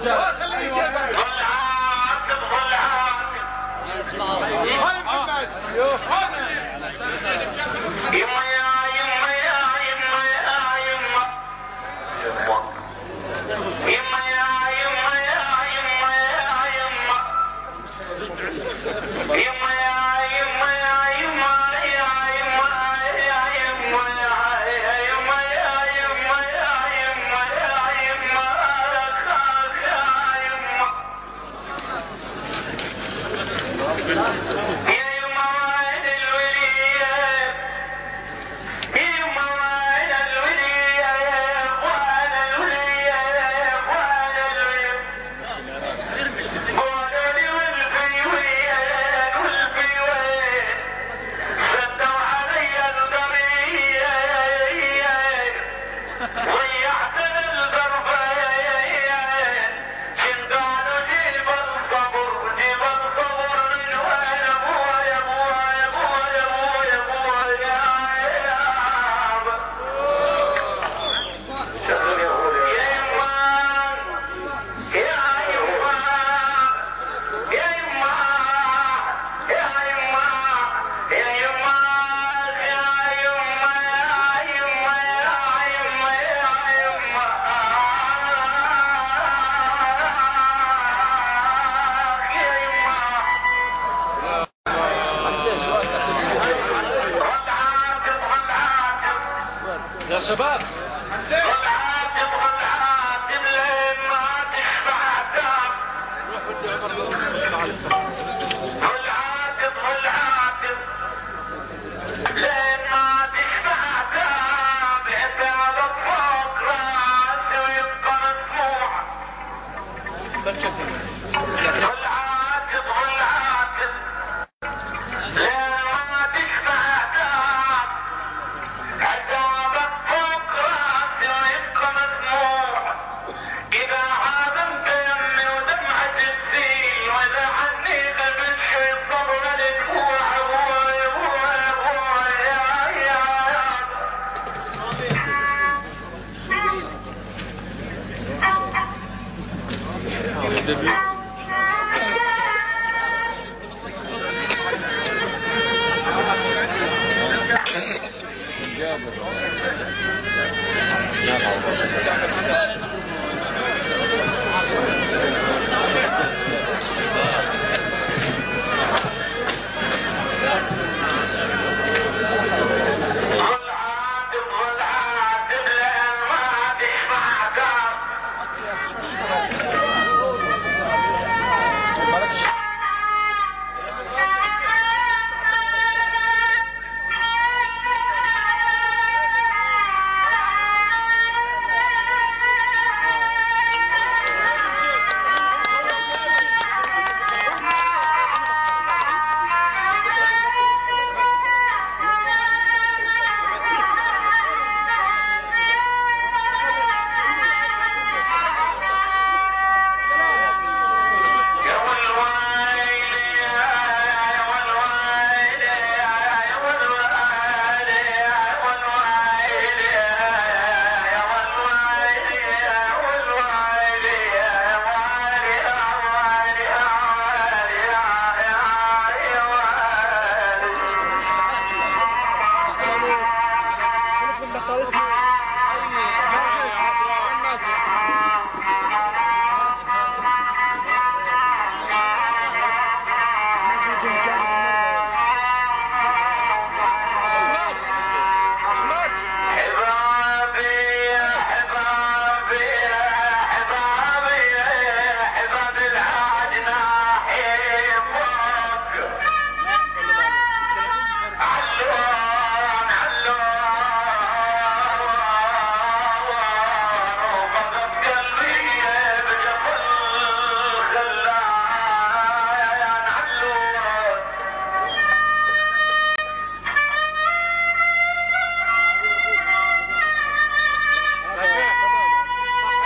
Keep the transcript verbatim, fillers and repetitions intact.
يا شباب والعاتب والعاتب لين ما تشبع دم، والعاتب والعاتب لين ما تشبع دم، عتاب فوق راسي ويبقى مسموع. والعاتب والعاتب لين ما تشبع دم، عتابك فوق راسي ويبقى مسموع. إذا عادمت يمي ودمعة الزين، وإذا عني قلبك شوي صبر لك هو أبوي أبوي أبوي يا يا يا